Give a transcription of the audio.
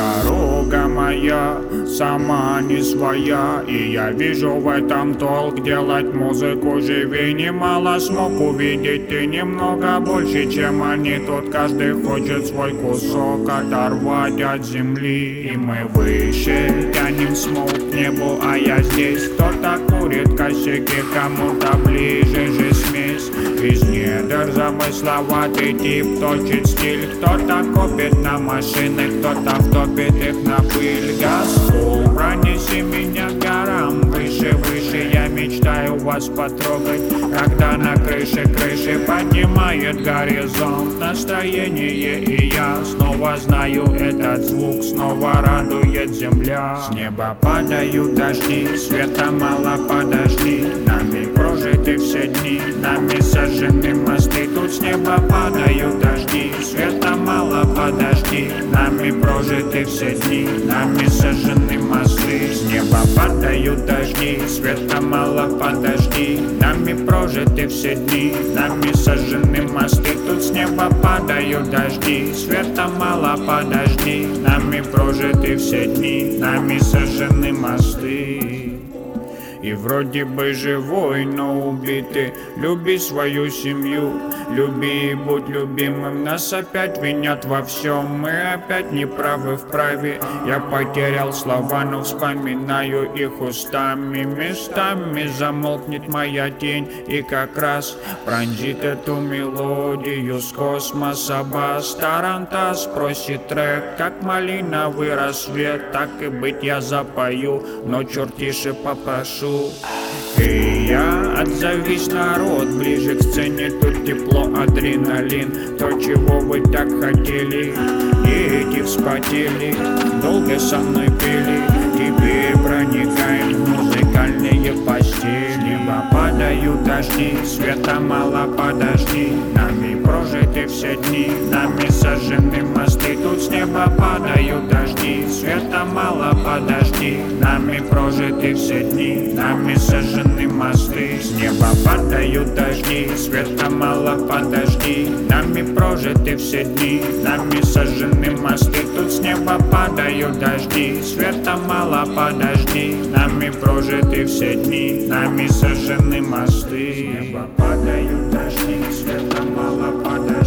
Дорога моя сама не своя, и я вижу в этом толк делать музыку живее. Немало смог увидеть и немного больше, чем они. Тут каждый хочет свой кусок оторвать от земли. И мы выше тянем смог к небу, а я здесь. Кто-то курит косяки, кому-то ближе же смесь. Из недр замысловатый тип точит стиль. Кто-то копит на машины, кто-то втопит их на пыль. Газфул, пронеси меня к горам выше, выше. Я мечтаю вас потрогать, когда на крыше поднимает горизонт настроение. И я снова знаю этот звук, снова радует земля. С неба падают дожди, света мало, подожди. Нами прожиты все дни, нами сожжены мосты. Тут с неба падают дожди, света мало, подожди. Нами прожиты все дни, нами сожжены мосты. С неба падают дожди, света мало, подожди. Нами прожиты все дни, нами сожжены мосты. Тут с неба падают дожди, света мало, подожди. Нами прожиты все дни, нами сожжены мосты. И вроде бы живой, но убитый. Люби свою семью, люби и будь любимым. Нас опять винят во всем, мы опять неправы в праве. Я потерял слова, но вспоминаю их устами. Местами замолкнет моя тень, и как раз пронзит эту мелодию с космоса бас. Тарантас просит трек, как малиновый рассвет. Так и быть я запою, но черт тише попрошу. И я отзовись, народ, ближе к сцене. Тут тепло, адреналин, то, чего вы так хотели. Дети вспотели, долго со мной пели. Теперь проникаем в музыкальные постели. С неба падают дожди, света мало, подожди. Нами прожиты все дни, нами сожжены мосты. Тут с неба падают дожди, света мало, подожди. Нами прожиты все дни, нами сожжены мосты. С неба падают дожди, света мало, подожди. Нами прожиты все дни, нами сожжены мосты. Тут с неба падают дожди, света мало, подожди. Нами прожиты все дни, нами сожжены мосты. С неба падают дожди, света мало, подожди.